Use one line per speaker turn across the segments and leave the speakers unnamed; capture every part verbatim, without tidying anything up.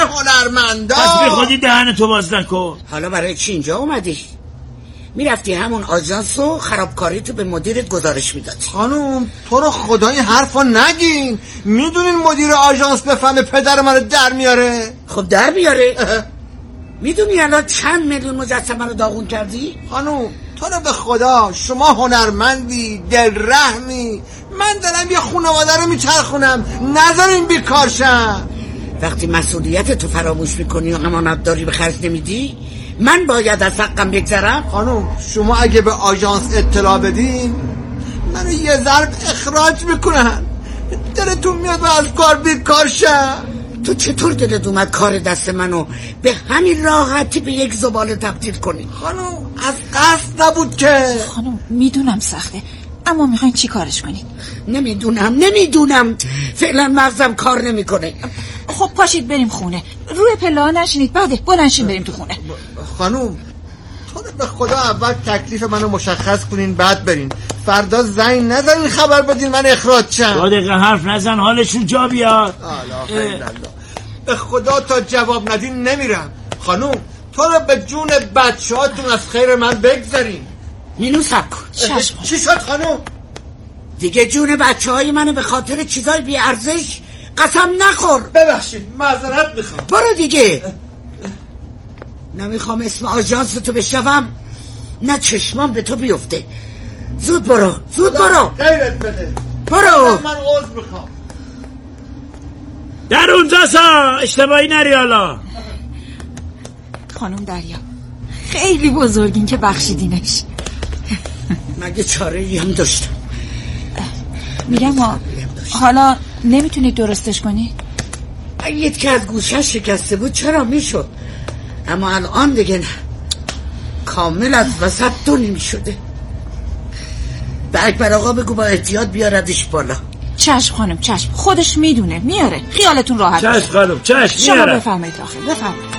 هنرمندا.
پس بی خودی دهن تو باز نکن.
حالا برای چی اینجا اومدی؟ میرفتی همون آژانس و خرابکاری تو به مدیرت گزارش میدادی.
خانم تو رو خدای حرفا نگین. میدونین مدیر آژانس بفهمه پدر من در میاره؟
خب در میاره. میدونی الان چند میلیون مجسمه رو داغون کردی؟
خانم تو رو به خدا شما هنرمندی، دل رحمی. من دارم یه خانواده رو میچرخونم، نذارین بیکار شم.
وقتی مسئولیت تو فراموش میکنی و امانت داری به خرج نمیدی، من باید از حقم بگذرم؟
خانم شما اگه به آژانس اطلاع بدین منو یه ضرب اخراج میکنن. دلتون میاد و از کار بیکار شم.
تو چطور دلت اومد کار دست منو به همین راحتی به یک زباله تبدیل کنی؟
خانم از قصد نبود که.
خانم میدونم سخته، اما میخواین چی کارش کنی؟
نمیدونم نمیدونم فعلا مغزم کار نمیکنه.
خب پاشید بریم خونه. روی پله ها نشینید، بعده بلنشین بریم تو خونه.
خانم تو به خدا اول تکلیف منو مشخص کنین بعد برین. فردا زنگ نزنین خبر بدین من اخراج شم.
دو دقیقه حرف نزن حالشون جا بیاد.
به خدا تا جواب ندین نمیرم. خانم تو رو به جون بچه هاتون از خیر من بگذارین.
مینو سب کن.
چی شد خانم؟
دیگه جون بچه های منو به خاطر چیزای بی ارزش قسم نخور.
ببخشید معذرت میخوام.
برو دیگه. نمیخوام اسم آژانس تو بشنوم، نه چشمام به تو بیفته. زود برو زود برو.
غیرت بده.
برو.
من عذر میخوام.
در اونجا سا اشتباهی نری حالا.
خانم دریا خیلی بزرگین که بخشیدینش.
مگه چاره ای هم داشتم؟
میگم ها حالا نمیتونی درستش کنی؟
اگه که از گوشه شکسته بود چرا میشد، اما الان دیگه نه. کامل از وسط دونی میشده. به اکبر آقا بگو با احتیاط بیاردش بالا.
چشم خانم چشم، خودش میدونه میاره، خیالتون راحت.
چشم خانم چشم میاره.
شما بفرمایید داخل بفرمایید.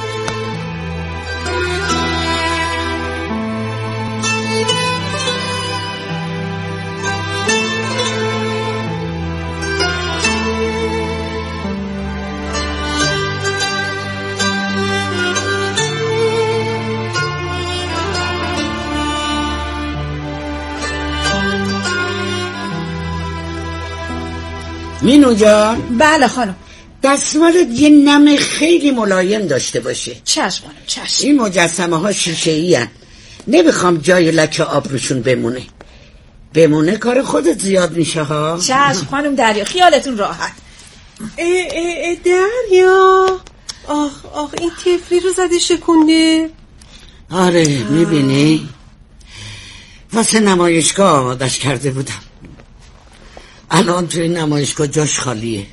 مینو جان.
بله خانم.
دستمالت یه نم خیلی ملایم داشته باشه.
چشم خانم چشم.
این مجسمه ها شیشه ای هن. نمیخوام جای لکه آب روشون بمونه. بمونه کار خودت زیاد میشه ها.
چشم خانم دریا خیالتون راحت.
اه اه اه دریا آخ آخ این تفلی رو زده شکونده.
آره میبینی واسه نمایشگاه آمادش کرده بودم. الان توی نمایشگاه جاش خالیه.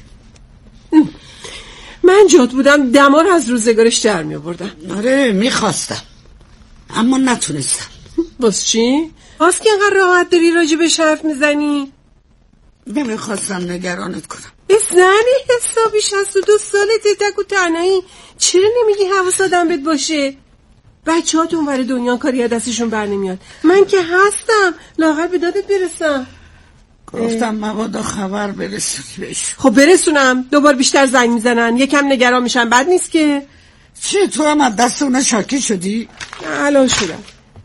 من جات بودم دمار از روزگارش در می آوردم.
آره میخواستم اما نتونستم.
باز چی؟ باز که اینقدر راحت داری راجع بهش حرف میزنی؟
نمیخواستم نگرانت کنم.
زنی حسابی شصت و دو سالته تک و تنهایی، چرا نمیگی حواس آدم بهت باشه؟ بچه ها تو اونور دنیا کاری از دستشون بر نمیاد. من که هستم لااقل به دادت برسم.
گفتم مبادا خبر برسونی بهش.
خب برسونم، دوبار بیشتر زنگ میزنن یکم نگران میشن. بد نیست که.
چه تو هم از دست اونا شاکی شدی؟
الان شدم.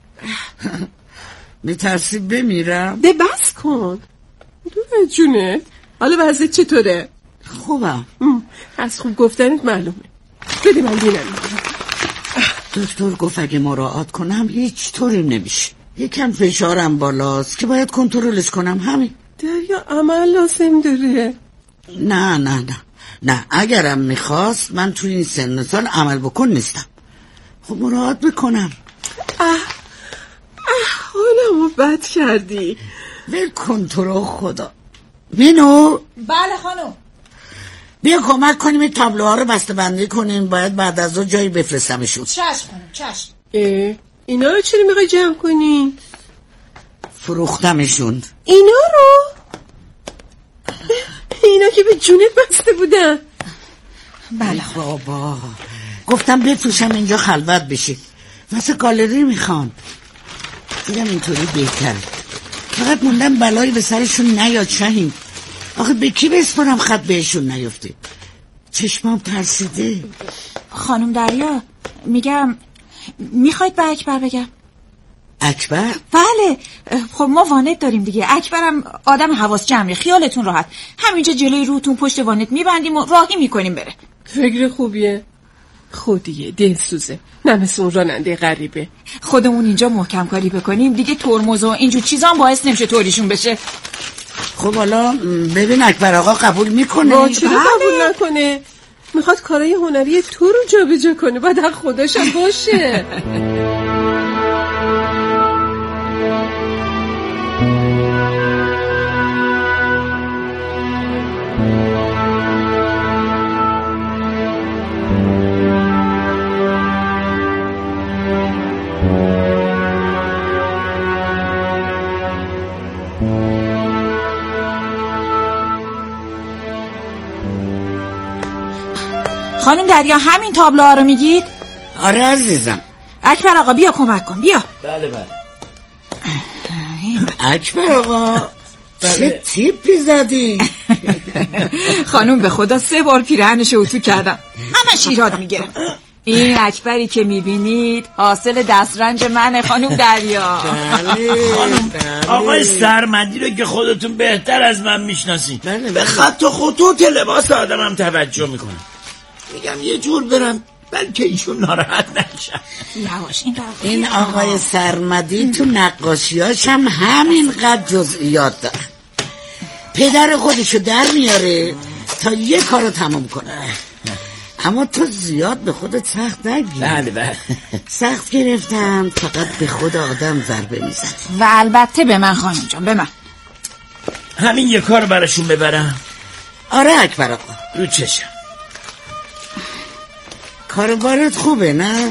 میترسی بمیرم؟
ده بس کن دو جونه. حالا وضعیت چطوره؟
خوبم.
از خوب گفتنت معلومه. بده من بینم.
دکتر گفت اگه مراعات کنم هیچ طوریم نمیشه. یکم فشارم بالاست که باید کنترلش کنم. همین.
دریا عمل لازم داره.
نه نه نه نه اگرم میخواست من توی این سن و سال عمل بکن نیستم. خب مراعات بکنم.
اه اه حالمو بد کردی.
ول کن تو رو خدا. مینو.
بله خانم.
بیا کمک کنیم این تابلوها رو بسته بندی کنیم. باید بعد از اون جایی بفرستمشون.
چشم خانم چشم.
اه اینا رو چرا میخوای جمع کنی؟
فروختمشون.
اینا رو؟ اینا که به جونت بسته بودن.
بله بابا گفتم بفروشم اینجا خلوت بشه. واسه گالری میخوان. دیدم اینطوری بهتره. فقط موندم بلایی به سرشون نیاد. شهین آخه به کی بسپارم خط بهشون نیفته. چشمام ترسیده.
خانم دریا میگم میخواید به اکبر بگم؟
اکبر؟
بله خب ما وانت داریم دیگه. اکبرم آدم حواس جمعه، خیالتون راحت. همینجا جلوی روتون پشت وانت میبندیم و راهی میکنیم بره.
فکر خوبیه. خودیه دلسوزه، نه مثل اون راننده غریبه.
خودمون اینجا محکم کاری بکنیم دیگه، ترمز و اینجور چیزا هم باعث نمیشه طوریشون بشه.
خب حالا ببین اکبر آقا قبول میکنه؟
چرا قبول نکنه؟ میخواد کارهای هنری تو رو جا به جا کنه، باید خودش هم باشه.
خانم دریا همین تابلوها رو میگید؟
آره عزیزم.
اکبر آقا بیا کمک کن، بیا.
بله بله.
اکبر آقا چه تیپی زدی؟
خانم به خدا سه بار پیرهنشو اتو کردم، همش ایراد میگیرم. این اکبری که میبینید حاصل دسترنج منه خانم دریا.
خانم آقای سرمدی رو که خودتون بهتر از من میشناسین، به خط و خطوط لباس آدمم توجه میکنم. میگم یه جور برم بلکه ایشون ناراحت نشن.
یواش این
این آقای سرمدی تو نقاشیاش هم همینقدر جزئیات داره. پدر خودشو در میاره تا یه کارو تمام کنه. اما تو زیاد به خودت سخت نگیر.
بله بله.
سخت گرفتم فقط به خود آدم ضربه میزنه.
و البته به من خانم جان، به من.
همین یه کار براشون ببرم.
آره اکبر آقا
رو چشم.
کاربارت خوبه نه؟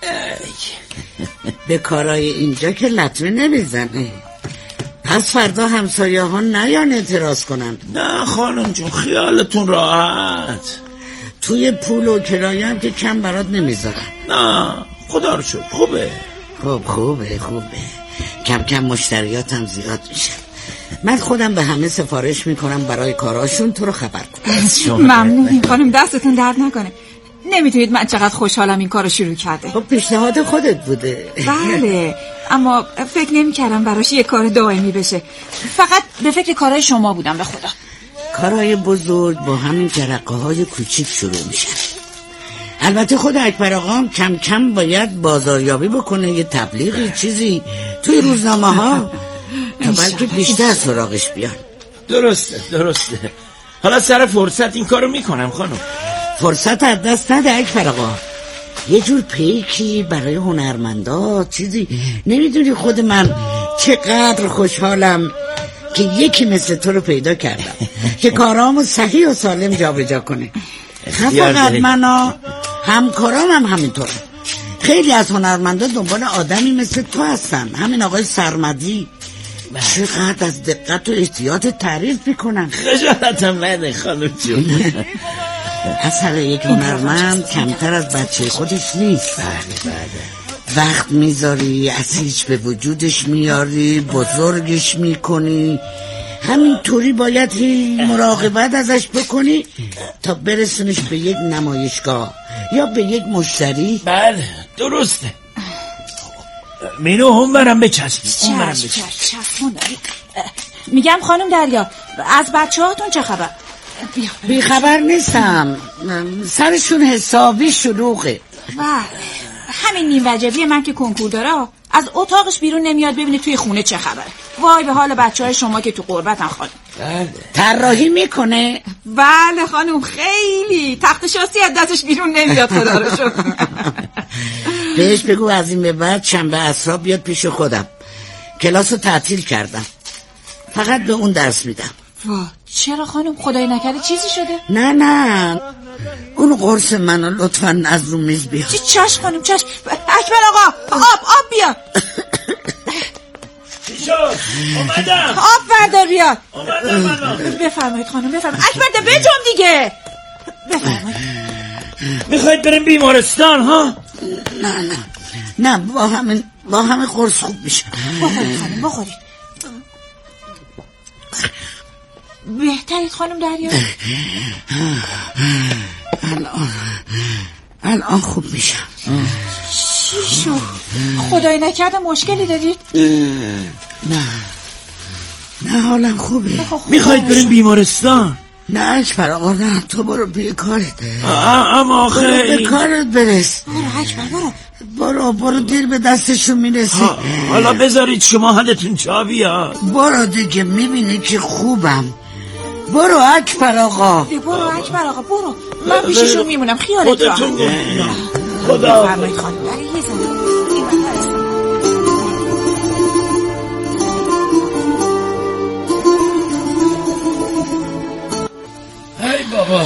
به کارهای اینجا که لطمه نمیزنه. پس فردا همسایه ها نیان اعتراض کنن.
نه خانم جون خیالتون راحت.
توی پول و کرایه هم که کم برات نمیذارن.
نه خدا رو شکر خوبه.
خوب خوبه خوبه. کم کم مشتریاتم زیاد میشن. من خودم به همه سفارش میکنم برای کاراشون تو رو خبر کنم.
ممنونیم خانم، دستتون درد نکنه. نمیتونید من چقدر خوشحالم این کارو شروع کرده.
خب پیشنهاد خودت بوده.
بله اما فکر نمی کردم براش یه کار دائمی بشه. فقط به فکر کارهای شما بودم به خدا.
کارهای بزرگ با همین جرقه های کوچیک شروع میشن. البته خود اکبر آقام کم کم باید بازاریابی بکنه، یه تبلیغی چیزی توی روزنامه ها تا بلکه بیشتر سراغش بیان.
درسته درسته. حالا سر فرصت این کارو میکنم خانم.
فرصت از دست نده اکبر آقا. یه جور پیکی برای هنرمندا چیزی. نمیدونی خود من چقدر خوشحالم که یکی مثل تو رو پیدا کردم که کارامو صحیح و سالم جا به جا کنه. نه فقط من، همکارام هم همینطوره. خیلی از هنرمندا دنبال آدمی مثل تو هستن. همین آقای سرمدی چقدر از دقت و احتیاط تعریف میکنن.
خجالتم نده خانم جون.
اصلا یک هنرمند کمتر از بچه خودش نیست.
بله بله.
وقت میذاری، اسیج به وجودش میاری، بزرگش میکنی. همین طوری باید هی مراقبت ازش بکنی تا برسونش به یک نمایشگاه یا به یک مشتری.
بله درسته. مینو هم برم بچسبی. هم برم بچسبی.
میگم خانم دریا از بچه هاتون چه خبر؟
بی خبر نیستم، سرشون حسابی شلوغه.
بله همین نیم وجبی من که کنکور داره از اتاقش بیرون نمیاد ببینه توی خونه چه خبره. وای به حال بچه های شما که تو قربتن خانم.
بله.
طراحی میکنه؟
بله خانم خیلی. تخت شاسی از دستش بیرون نمیاد خدا رو شکر.
بهش بگو از این به بعد شنبه عصرها بیاد پیش خودم. کلاس رو تعطیل کردم، فقط به اون درس میدم.
واه چرا خانم خدای نکرده چیزی شده؟
نه نه اون قرص منو لطفا از رو میز بیار.
چی چش خانم چش. اکبر آقا آب آب بیا.
چی شد؟ اومدم.
آب بردار بیا.
اومدم منو.
بفرمایید خانم بفرمایید. اکبر ده بجم دیگه. بفرمایید.
میخواید بریم بیمارستان ها؟
نه نه نه با همین با همین قرص خوب میشه.
بخورید خانم بخورید. بهترید خانم دریا؟
الان الان خوب میشم.
چی شد؟ خدای نکرده مشکلی دارید؟
نه نه حالم خوبه.
میخواید بریم بیمارستان؟
نه اکبر آقا نه، تو برو به کارت.
اما آخه
برو به کارت برس.
برو اکبر برو
برو برو دیر به دستشون میرسی.
حالا بذارید شما حالتون جا بیاد.
برو دیگه، میبینی که خوبم. برو اکبر آقا.
برو اکبر آقا برو، من پیششون میمونم. خیالت راحت.
خدا
فرمایید خانم. برای یه زنه
ای بابا.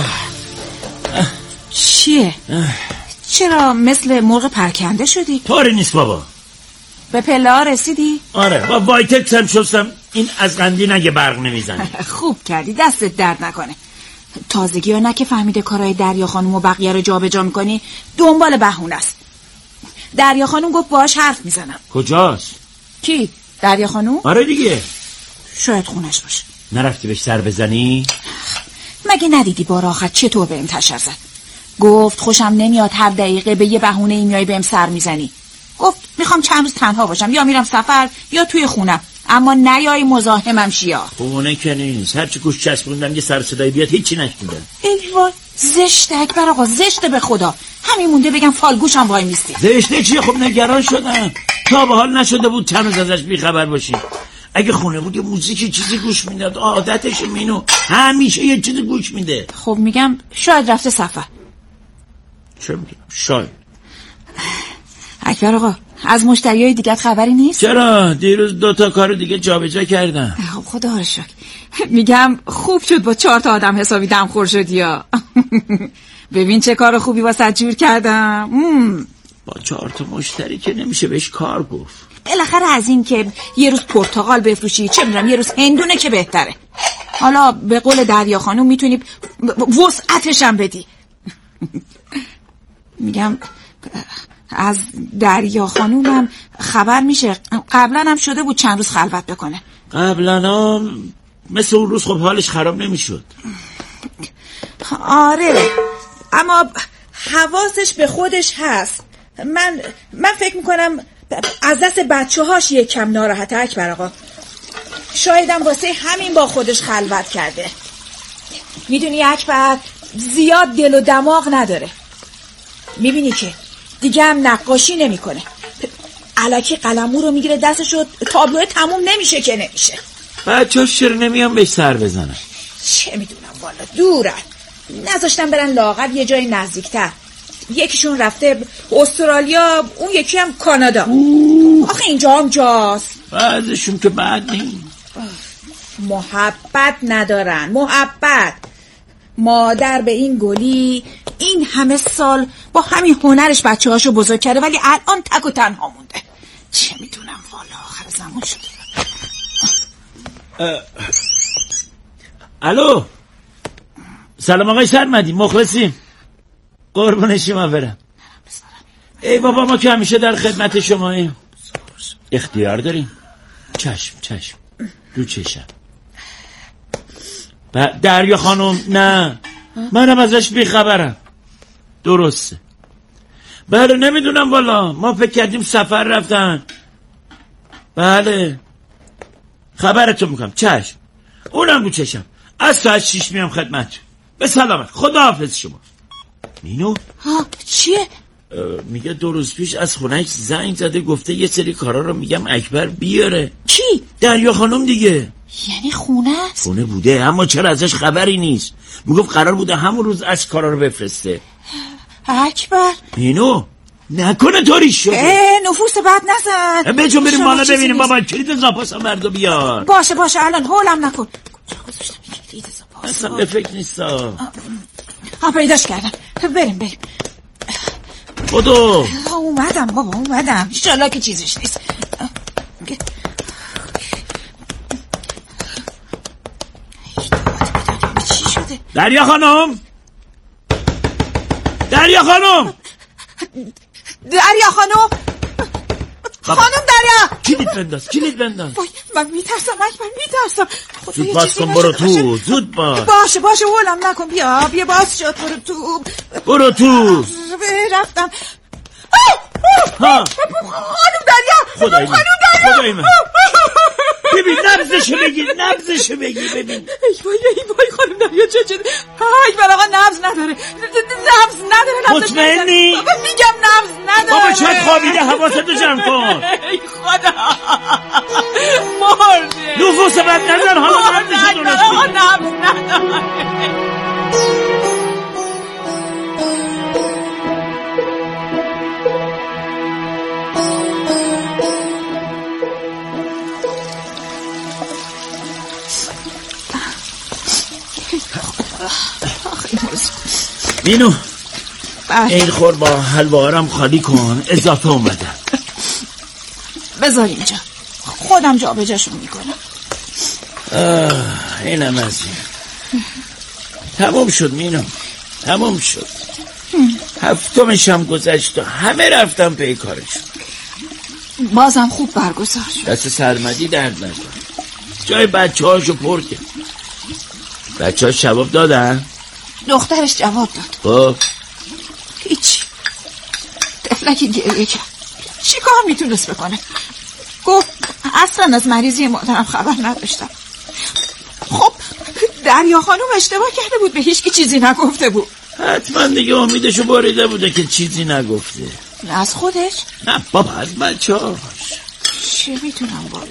چیه؟ چرا مثل مرغ پرکنده شدی؟
طوری نیست بابا.
به پله ها رسیدی؟
آره با وایتکس هم شستم، این از قندی نگه برق نمیزنه.
خوب کردی، دستت درد نکنه. تازگی ها نه که فهمیده کارهای دریا خانوم و بقیه رو جا به جا میکنی، دنبال بهونه است. دریا خانوم گفت باهاش حرف میزنم.
کجاست؟
کی؟ دریا خانوم؟
آره دیگه.
شاید خونش باشه.
نرفتی بهش سر بزنی؟
مگه ندیدی بار آخر چطور بهم تشر زد؟ گفت خوشم نمیاد هر دقیقه به یه بهونه ای میای بهم سر میزنی. گفت میخوام چند روز تنها باشم، یا میرم سفر یا توی خونم، اما نیای مزاحمم شیا.
خونه که نیست، هرچی گوش چسبوندم یه سر صدایی بیاد هیچی نشنیدم.
ای وای زشته اکبر آقا، زشته به خدا. همین مونده بگم فالگوشم وای میستی.
زشته چیه؟ خب نگران شدم. تا به حال نشده بود چند روز ازش بیخبر باشیم. اگه خونه بود یه موزیک چیزی گوش میداد، عادتش مینو همیشه یه چیزی گوش میده.
خب میگم شاید رفته سفر.
چه میدونم، شاید.
اکبر آقا از مشتریای دیگه خبری نیست؟
چرا؟ دیروز دو تا کارو دیگه جابجا کردم.
خب خدا رو شکر. میگم خوب شد با چهار تا آدم حسابی دمخور شدی یا. ببین چه کار خوبی واسه جور کردم. مم.
با چهار تا مشتری که نمیشه بهش کار گفت.
بالاخره از این که یه روز پرتقال بفروشی، چه میدونم یه روز هندونه که بهتره. حالا به قول دریا خانوم میتونی وسعتش هم بدی. میگم از دریا خانومم خبر میشه، قبلا هم شده بود چند روز خلوت بکنه.
قبلا هم مثل اون روز خب حالش خراب نمیشد.
آره اما حواسش به خودش هست. من من فکر میکنم از دست بچه هاش یک کم ناراحته اکبر آقا. شایدم واسه همین با خودش خلوت کرده. میدونی اکبر زیاد دل و دماغ نداره. میبینی که دیگه هم نقاشی نمیکنه. الکی قلمو رو میگیره دستشو، تابلو تموم نمیشه که نمیشه.
بچه‌هاش چرا نمیان بهش سر بزنن؟
چه میدونم والا، دورن. نذاشتن برن لاغر یه جای نزدیکتر. یکیشون رفته استرالیا، اون یکی هم کانادا. اوه. آخه اینجا هم جاست.
بعضشون که بعد نیست.
محبت ندارن، محبت. مادر به این گلی این همه سال با همین هنرش بچه هاشو بزرگ کرده، ولی الان تک و تنها مونده. چه میدونم والا، آخر زمان شده.
الو سلام آقای سرمدی، مخلصیم. قربون شما برم. ای بابا ما که همیشه در خدمت شماییم. اختیار داریم. چشم چشم رو چشم. دریا خانم نه، منم ازش بیخبرم. درسته. بله نمیدونم والا، ما فکر کردیم سفر رفتن. بله خبرتون میکنم. چشم اونم رو چشم. از ساعت شیش میام خدمت. به سلامت، خدا حافظ شما. مینو
ها چیه؟
میگه دو روز پیش از خونهش زنگ زده، گفته یه سری کارا رو میگم اکبر بیاره.
کی؟
دریا خانم دیگه.
یعنی خونه است؟
خونه بوده اما چرا ازش خبری نیست. میگفت قرار بوده همون روز از کارا رو بفرسته.
اکبر
مینو نکنه طوری شده.
اه نفوس بد نزن.
بچون بریم بالا ببینیم. بابا کلید زاپاسم بردو بیار.
باشه باشه الان هولم نکن. کجا گذاشتم کلید زاپاس؟
اصلا به فکر نیستا.
ها پیداش کردم. بریم بریم.
بدو.
اومدم بابا اومدم. انشالله که چیزش نیست. چی شده؟
دریا خانم، دریا خانم،
دریا خانم، خانم دریا
کلید بنداز کلید بنداز.
وای من میترسم اکبر میترسم.
زود باز کن برو تو زود باز.
باشه باشه ولم نکن بیا بیا باز شد برو تو
برو تو.
رفتم.
ها
خانم دریا
خدای من
خانم دریا
خدای من ببین نبضشو بگیر نبضشو بگیر ببین.
ای وای ای وای خانم دریا چه شده؟ اکبر آقا نبض نداره نبض نداره.
مطمئنی؟
میگم نبض نداره.
بابا چه خوابیده حواستو جمع کن.
ای خدا مرده.
نفوس بد نزن حالا نبضشو درست
آقا نبض نداره.
مینو این خور با حلوارم خالی کن اضافه اومدم.
بذار اینجا خودم جا به جاشون میکنم.
اینم از این تموم شد مینو تموم شد. هفتمش هم گذشت و همه رفتم پی کارشون.
بازم خوب برگزار شد.
دست سرمدی درد نکن. جای بچه هاشو پر کرد. بچه هاش جواب دادن؟
دخترش جواب داد.
خب
هیچ طفلکی گریه کرد. چی کار میتونست بکنه؟ گفت اصلا از مریضی مادرم خبر نداشتم. خب دریا خانم اشتباه کرده بود به هیچ کی چیزی نگفته بود.
حتما دیگه امیدشو بریده بوده که چیزی نگفته.
نه از خودش؟
نه بابا از بچه هاش.
چه میتونم بالا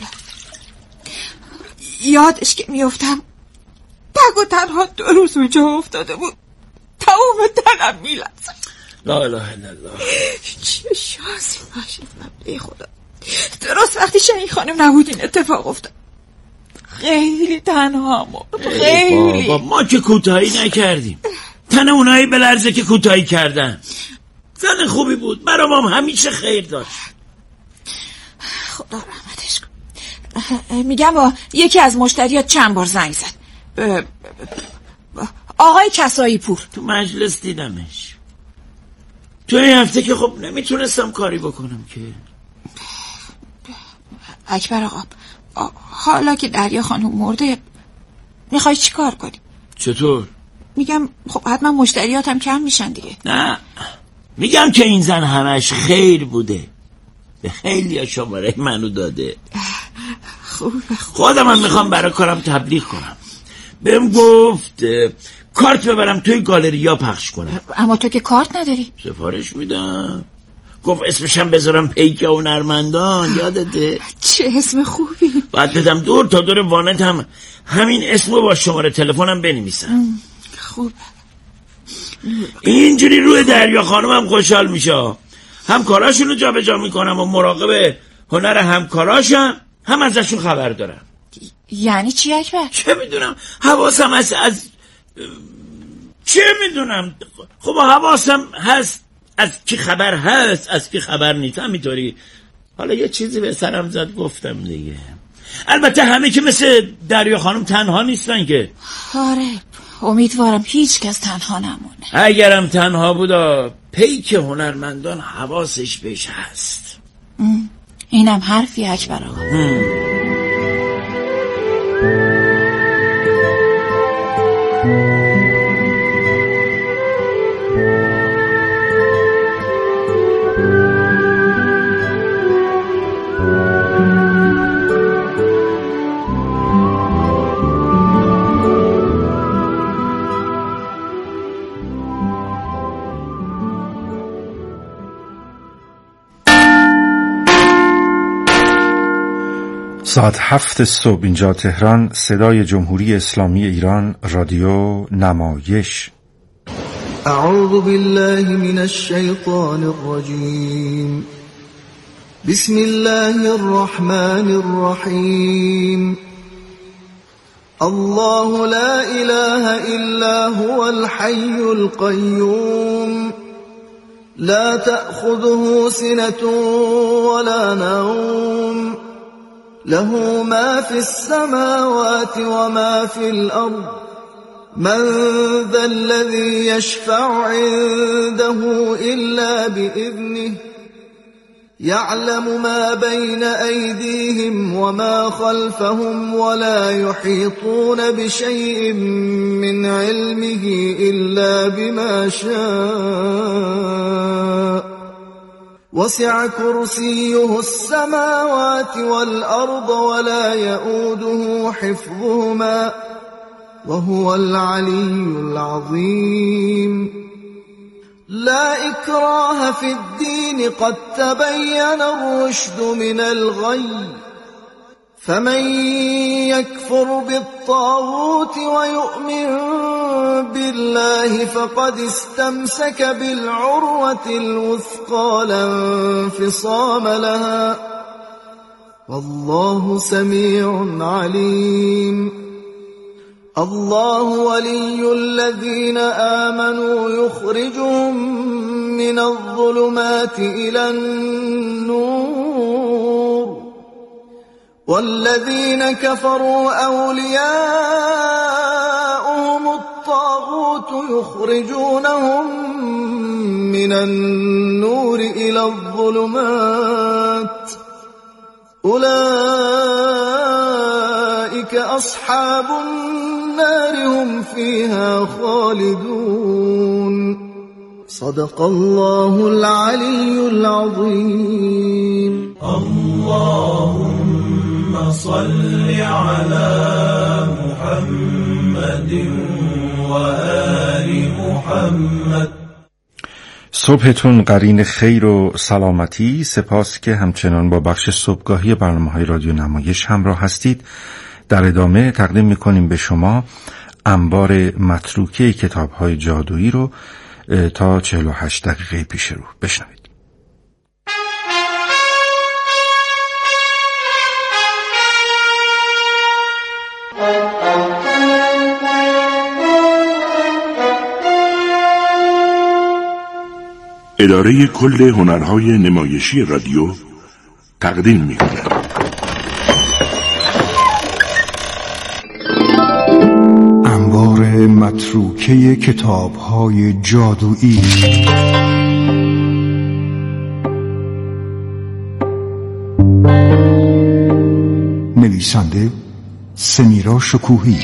یادش که میفتم تک و تنها دو روز اونجا افتاده بود. تمام تنم میلرزه.
لا اله الا الله.
چه شانسی باشید ای خدا. درست وقتی شهین خانم نبود این اتفاق افتاد. خیلی تنها مرد. خیلی
بابا ما که کوتاهی نکردیم. تن اونایی بلرزه که کوتاهی کردن. زن خوبی بود برام همیشه خیر داشت.
خدا رحمتش کن. میگم با یکی از مشتریات چند بار زنگ زد. ب... ب... ب... آقای کسایی پور.
تو مجلس دیدمش. تو این هفته که خب نمیتونستم کاری بکنم که.
اکبر آقا حالا که دریا خانم مرده میخوای چی کار کنی؟
چطور؟
میگم خب حتما مشتریاتم کم میشن دیگه.
نه میگم که این زن همش خیر بوده. به خیلی ها شماره منو داده.
خوبه
خودم هم میخوام برای کارم تبلیغ کنم. بهم گفت کارت ببرم توی گالریا پخش کنم.
اما تو که کارت نداری.
سفارش میدم. گفت اسمشم بذارم پیک هنرمندان. یادته؟
چه اسم خوبی.
باید بدم دور تا دور وانت هم همین اسمو با شماره تلفنم بنویسم.
خوب
اینجوری روی دریا خانمم خوشحال میشه. همکاراشونو جا به جا میکنم و مراقب هنر همکاراشم هم ازشون خبر دارم.
یعنی چی اکبر؟
چه میدونم حواسم هست از چه میدونم خب حواسم هست از کی خبر هست از کی خبر نیست. همینطوری حالا یه چیزی به سرم زد گفتم دیگه. البته همه که مثل دریا خانم تنها نیستن که.
آره امیدوارم هیچ کس تنها نمونه.
اگرم تنها بودا پیک هنرمندان حواسش بهش هست.
اینم حرفی اکبر آقا.
ساعت هفت صبح اینجا تهران، صدای جمهوری اسلامی ایران، رادیو نمایش.
اعوذ بالله من الشیطان الرجیم. بسم الله الرحمن الرحیم. الله لا اله الا هو الحي القيوم لا تأخذه سنة ولا نوم له ما في السماوات وما في الأرض من ذا الذي يشفع عنده إلا بإذنه يعلم ما بين أيديهم وما خلفهم ولا يحيطون بشيء من علمه إلا بما شاء وسع كرسيه السماوات والأرض ولا يؤوده حفظهما وهو العلي العظيم لا إكراه في الدين قد تبين الرشد من الغي فمن يكفر بالطاغوت ويؤمن بالله فقد استمسك بالعروة الوثقى لا انفصام لها والله سميع عليم الله ولي الذين آمنوا يخرجهم من الظلمات إلى النور والذين كفروا أولياؤهم الطاغوت يخرجونهم من النور إلى الظلمات أولئك أصحاب النار هم فيها خالدون صدق الله العلي العظيم
اللهم صل على محمد وآل محمد.
صبحتون قرین خیر و سلامتی. سپاس که همچنان با بخش صبحگاهی برنامه‌های رادیو نمایش همراه هستید. در ادامه تقدیم میکنیم به شما انبار متروکه کتاب‌های جادویی رو تا چهل و هشت دقیقه پیش رو بشنوید.
اداره کل هنرهای نمایشی رادیو تقدیم می‌کند.
انبار متروکه کتاب‌های جادویی. نویسنده سمیرا شکوهی.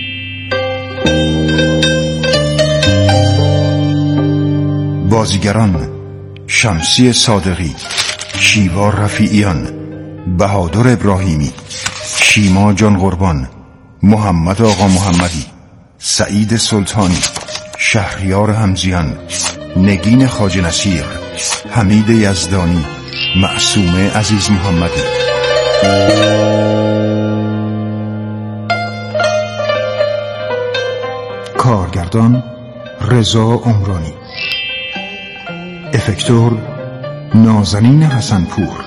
بازیگران شمسی صادقی، شیوا رفیعیان، بهادر ابراهیمی، شیما جان قربان، محمد آقا محمدی، سعید سلطانی، شهریار همزیان، نگین خواجه نصیر، حمید یزدانی، معصومه عزیز محمدی. کارگردان رضا عمرانی. افکتور نازنین حسنپور.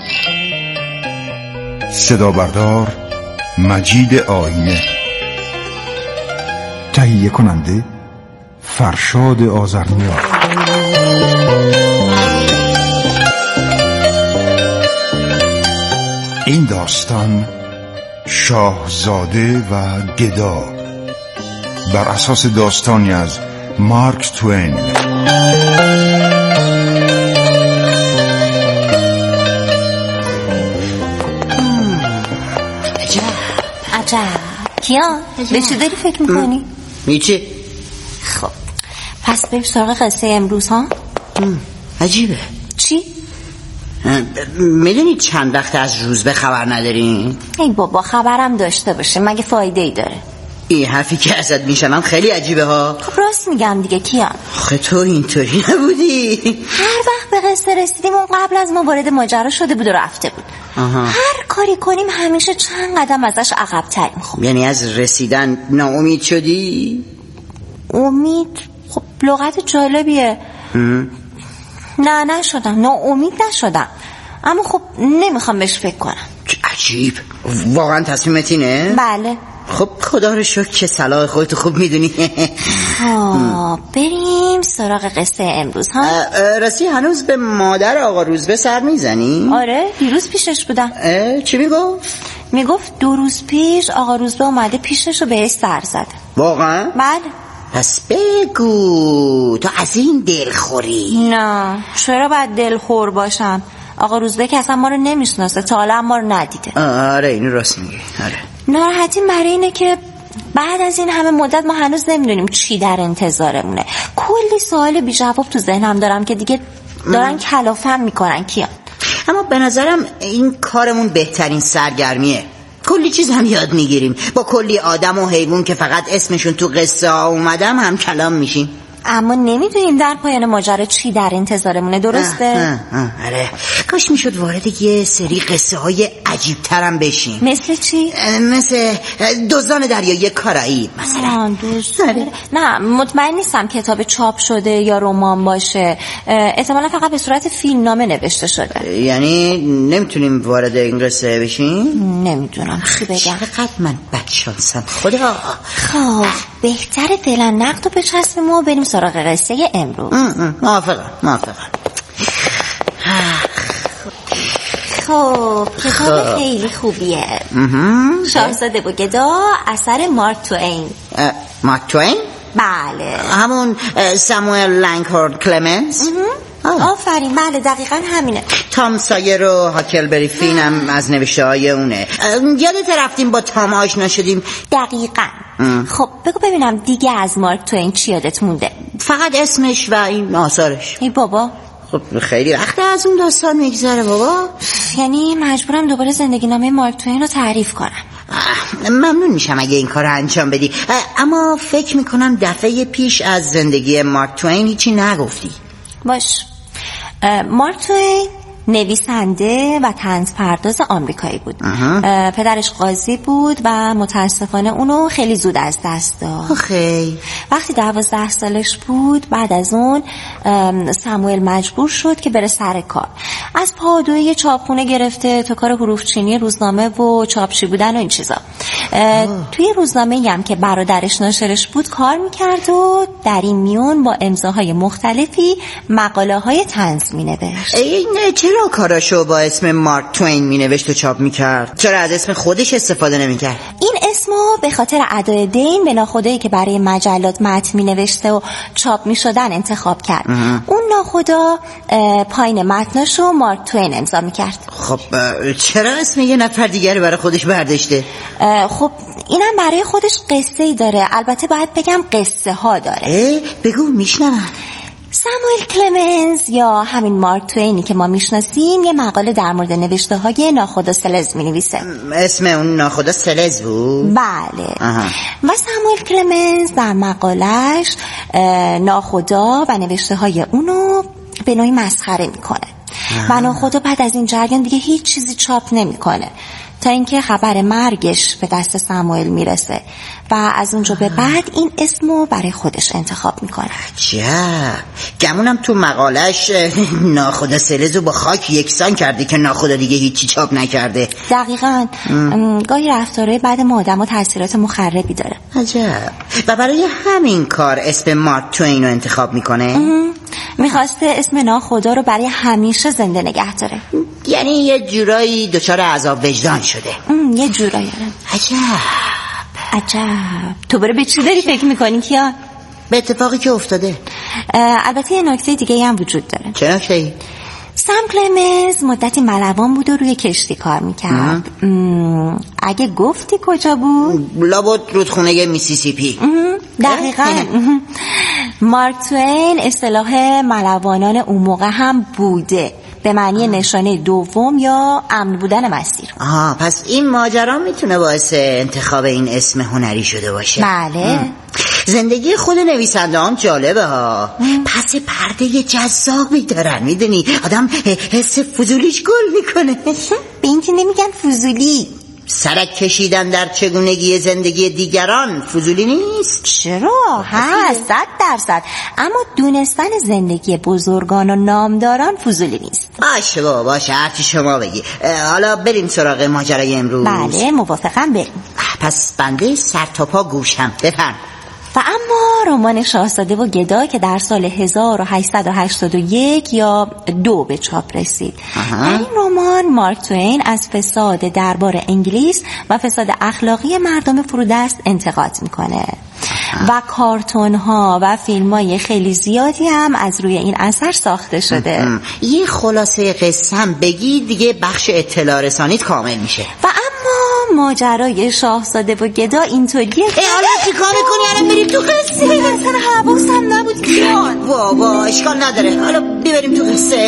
صدا بردار مجید آینه. تهیه کننده فرشاد آذرنیا. این داستان شاهزاده و گدا بر اساس داستانی از مارک توین.
عجب کیا؟ به چی داری فکر میکنی؟
میچه؟
خب پس بریم سراغ قصه امروز ها؟
عجیبه.
چی؟
میدونی چند وقت از روزبه خبر ندارین؟
ای بابا خبرم داشته باشه مگه فایده ای داره؟
این حرفی که ازت میشنم خیلی عجیبه ها.
خب راست میگم دیگه کیان.
آخه تو اینطوری نبودی.
هر وقت به قصه رسیدیم اون قبل از ما وارد ماجرا شده بود و رفته بود. آها. هر کاری کنیم همیشه چند قدم ازش عقب تریم.
خب یعنی از رسیدن ناامید شدی؟
امید؟ خب لغت جالبیه. ام. نه نشدم، ناامید نشدم، اما خب نمیخوام بهش فکر کنم.
عجیب. واقعا تصمیمت اینه؟
بله.
خب خدا رو شکر که صلاح خودتو خوب میدونی.
خب بریم سراغ قصه امروز ها.
راستی هنوز به مادر آقا روزبه سر میزنی؟
آره دیروز پیشش بودم.
چی میگفت؟
میگفت دو روز پیش آقا روزبه اومده پیشش رو بهش سر زد.
واقعا؟
بله.
پس بگو تو از این دلخوری؟
نه چرا باید دلخور باشم؟ آقا روزبه که اصلا ما رو نمیشناسه، تا حالا ما رو ندیده.
آره اینو راست میگی. آره
ناراحتی برای اینه که بعد از این همه مدت ما هنوز نمیدونیم چی در انتظارمونه. کلی سوال بی جواب تو ذهنم دارم که دیگه دارن کلافم میکنن کیان.
اما به نظرم این کارمون بهترین سرگرمیه. کلی چیز هم یاد میگیریم، با کلی آدم و حیوان که فقط اسمشون تو قصه ها اومدم هم کلام میشیم.
اما نمیدونیم در پایان ماجرا چی در انتظارمونه، درسته؟
اه اه اه آره کاش میشد وارد یه سری قصه های عجیب ترم بشیم.
مثل چی؟
مثل دزدان دریایی کارائیب مثلا.
آره. نه مطمئن نیستم کتاب چاپ شده یا رمان باشه، احتمالا فقط به صورت فیلمنامه نوشته شده.
یعنی نمیتونیم وارد این قصه بشیم؟
نمیدونم چی بگم.
چقدر من بدشانسم خدا.
خب بهتره فعلا نقد رو بچسبیم و بریم سراغ قصه امروز.
موافقم موافقم.
خب کتاب خیلی خوبیه. شاهزاده و گدا اثر مارک توین.
مارک توین؟
بله
همون ساموئل لنگفورد کلمنز.
آفرین بله دقیقا همینه.
تام سایر و هاکلبری فین هم از نوشته های اونه. یادت رفتیم با تام آشنا شدیم؟
دقیقا. خب بگو ببینم دیگه از مارک توین چی یادت مونده؟
فقط اسمش و این آثارش.
ای بابا
خب خیلی وقت از اون داستان میگذره بابا.
یعنی مجبورم دوباره زندگی نامه مارک توین رو تعریف کنم.
ممنون میشم اگه این کار رو انجام بدی، اما فکر میکنم دفعه پیش از زندگی مارک توین هیچی نگفتی.
باش. مارک توین نویسنده و طنز پرداز آمریکایی بود. اه. پدرش قاضی بود و متاسفانه اونو خیلی زود از دست داد.
خیلی
وقتی دوازده سالش بود بعد از اون ساموئل مجبور شد که بره سر کار. از پادوی چاپخونه گرفته تا کار حروف چینی روزنامه و چاپچی بودن و این چیزا. توی روزنامه‌ای هم که برادرش ناشرش بود کار میکرد و در این میون با امضاهای مختلفی مقاله های طنز مینوشت.
این چرا کاراشو با اسم مارک توین مینوشت و چاپ میکرد؟ چرا از اسم خودش استفاده نمیکرد؟
این اسمو به خاطر ادای دین به ناخدایی که برای مجلات متن مینوشته و چاپ میشدن انتخاب کرد. اه. اون ناخدا پایین متنشو مارک توین امضا میکرد.
خب چرا اسم یه نفر دیگر برای خودش برداشته؟
خب اینم برای خودش قصه ای داره، البته باید بگم قصه ها داره.
بگو میشنوم.
ساموئل کلمنز یا همین مارک توینی که ما میشناسیم یه مقاله در مورد نوشته های ناخدا سلز مینویسه.
اسم اون ناخدا سلز بود؟
بله. آها. و ساموئل کلمنز در مقالش ناخدا و نوشته های اونو به نوعی مسخره میکنه و ناخدا بعد از این جریان دیگه هیچ چیزی چاپ نمیکنه تا اینکه خبر مرگش به دست ساموئل میرسه و از اونجا به بعد این اسمو برای خودش انتخاب میکنه.
عجب. گمونم تو مقالش ناخدا سلزو با خاک یکسان کرده که ناخدا دیگه هیچی چاپ نکرده.
دقیقاً. گاهی رفتاره بعد ما آدم ها تاثیرات مخربی داره.
عجب. و برای همین کار اسم مارک توین رو انتخاب میکنه؟
میخواسته اسم ناخدا رو برای همیشه زنده نگه داره.
یعنی یه جورایی دچار عذاب وجدان شده.
یه جورایی.
عجب
عجب. تو برای به چی داری فکر میکنی کیا؟
به اتفاقی که افتاده.
البته یه نکته دیگه هم وجود داره.
چه نکته‌ای؟
سام کلمنز مدتی ملوان بود و روی کشتی کار میکرد. اگه گفتی کجا بود؟
لابد رودخونه میسیسیپی.
دقیقاً. مارک توین اصطلاح ملوانان اون موقع هم بوده به معنی نشانه دوم یا امن بودن مسیر.
آها پس این ماجرا میتونه باعث انتخاب این اسم هنری شده باشه.
بله.
زندگی خود نویسنده هم جالبه ها. پس پرده جذابی دارن، میدونی آدم حس فضولیش گل میکنه.
به این که نمیگن فضولی.
سرک کشیدن در چگونگی زندگی دیگران فضولی نیست؟
چرا؟ هست صد درصد. اما دونستن زندگی بزرگان و نامداران فضولی نیست.
باشه بابا باشه هرچی شما بگی. حالا بریم سراغ ماجرای امروز.
بله موافقم بریم.
پس بنده سر تا پا گوشم بفرم.
و اما رمان شاهزاده و گدا که در سال هزار و هشتصد و هشتاد و یک یا دو به چاپ رسید. در این رمان مارک توین از فساد دربار انگلیس و فساد اخلاقی مردم فرودست انتقاد میکنه. و کارتون ها و فیلم های خیلی زیادی هم از روی این اثر ساخته شده.
یه خلاصه قصم بگی دیگه بخش اطلاع رسانیت کامل میشه.
و اما ماجرای شاهزاده و گدا اینطوریه که
حالا چیکار میکنی؟ الان میریم تو قصه.
اصلا حواسم نبود بیان.
بابا اشکال نداره، حالا ببریم تو قصه.